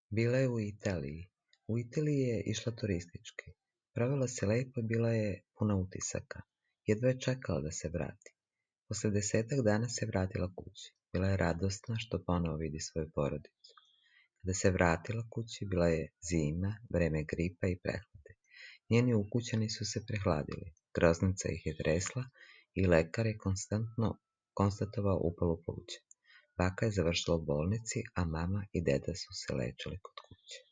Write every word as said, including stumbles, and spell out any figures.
Bila je u Italiji. U Italiji je išla turistički. Provela se lepo i bila je puna utisaka. Jedva je čekala da se vrati. Posle desetak dana se vratila kući. Bila je radosna što ponovo vidi svoju porodicu. Kada se vratila kući, bila je zima, vreme gripa i prehlade. Njeni ukućani su se prehladili. Groznica ih je tresla i lekar je konstantno konstatovao upalu pluća. Baka je završila u bolnici, a mama i deda su se lečili kod kuće.